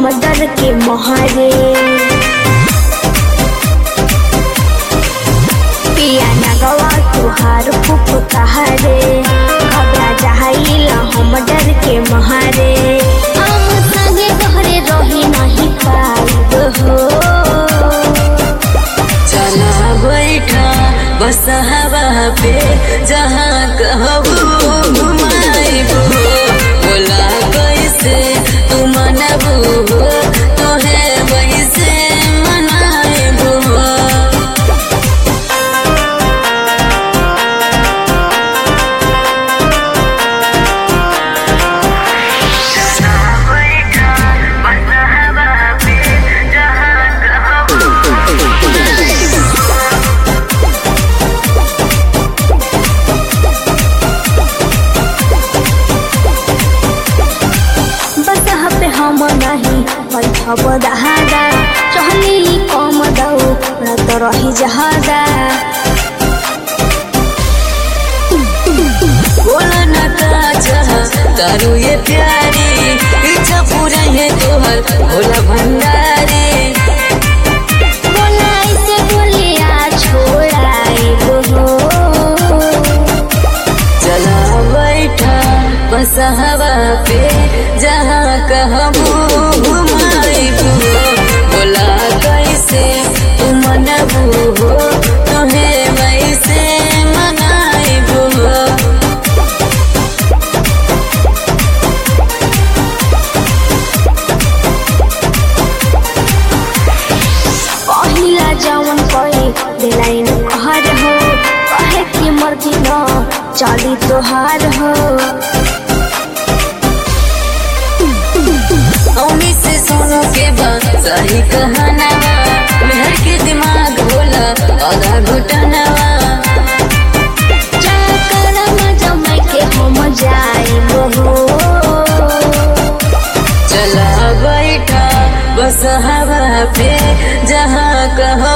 हम डर के मोहरे। पिया नगवा तुहार फूफ कहारे, घबरा जाइला हम डर के मोहरे। हम संगे तोहरे रही नहीं पाइब हो। चला बैठा बस हवा पे जहाँ कहबू घुमाइबू। बोला कैसे तू मनबू तोहे वैसे मनाइबू। हम नहीं बैठब दहादा, चहली कम दऊ रत रही जहादा। बोला न का चाह तारू ये प्यारी, इच्छा पूरा है तोहर भोला भंडारी। बोला ऐसे बोलिया छोड़ाइब हो। चला बैठा बस हवा पे जहाँ कहबू घुमाइबू। बोला कैसे तू मनबू तोहे वैसे मनाइबू। पहिला जवन कहे दिलाइन कहर हो, कहे कि मर्जी न चली तोहार हो। अम्मी से सुनो के बाद सही कहनावा, मेहर के दिमाग होला आधा घुटनावा। जाकर न जमाई के हम जाइब हो। चला बैठा बस हवा पे जहाँ कहो